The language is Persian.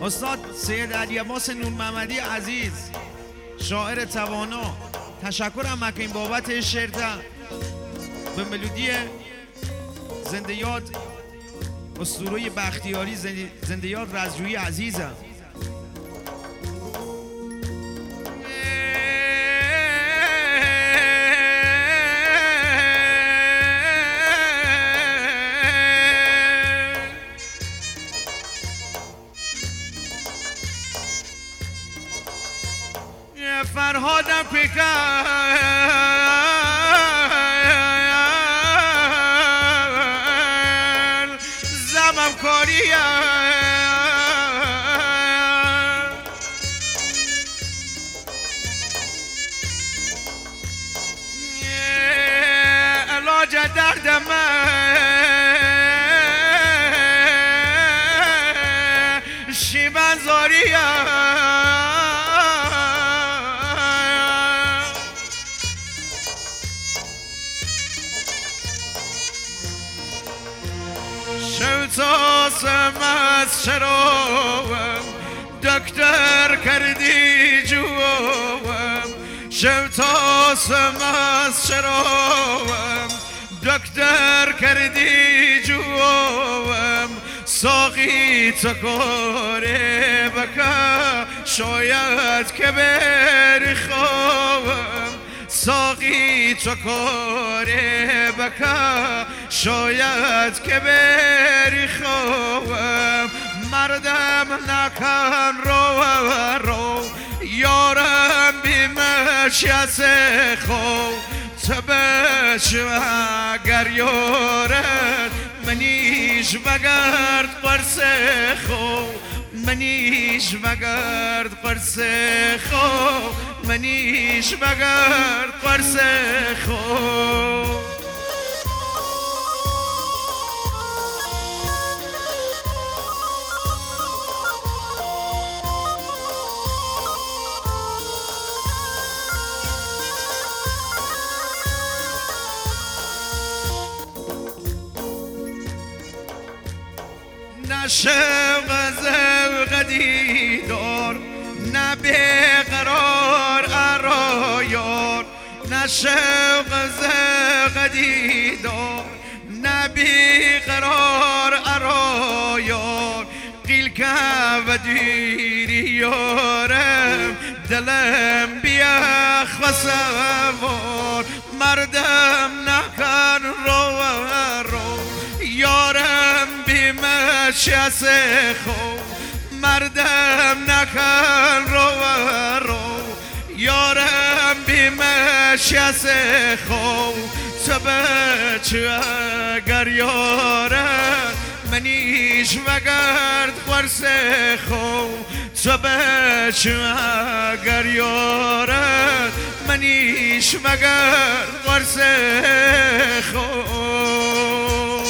استاد سید علی عباس نور محمدی عزیز، شاعر توانا، تشکرم مکنیم بابت شعر به ملودی زنده یاد اسطوره بختیاری، زنده یاد رزجویی عزیزم. فرهادم پیکن زمم کاریم علاج درد من شیون زاریم. شوتاسم از شرابم دکتر کردی جوام، شوتاسم از شرابم دکتر کردی جوام، ساقی تو کاره بکن شاید که بری خوابم، ساقی تو کاره بکن شاید که بری خوابم، مردم نکن رو یارم بیمشیت خواب، تو بشو اگر یارت منیش بگرد قرص خواب، منیش بگرد قرص خواب، منیش بگرد قرص خواب. نه شوق ذوق دیدار نه بیقرار ارایار، نه شوق ذوق دیدار نه بیقرار ارایار، قیل که و دیری یارم دلم بیخ و سوار، مردم نکن رو یارم بیمشیت خوب، مردم نکن رو یارم بیمشیت خوب، تو بچه اگر یارم منیش مگرد قرص خوب، تو بچه اگر یارم منیش مگرد قرص خوب.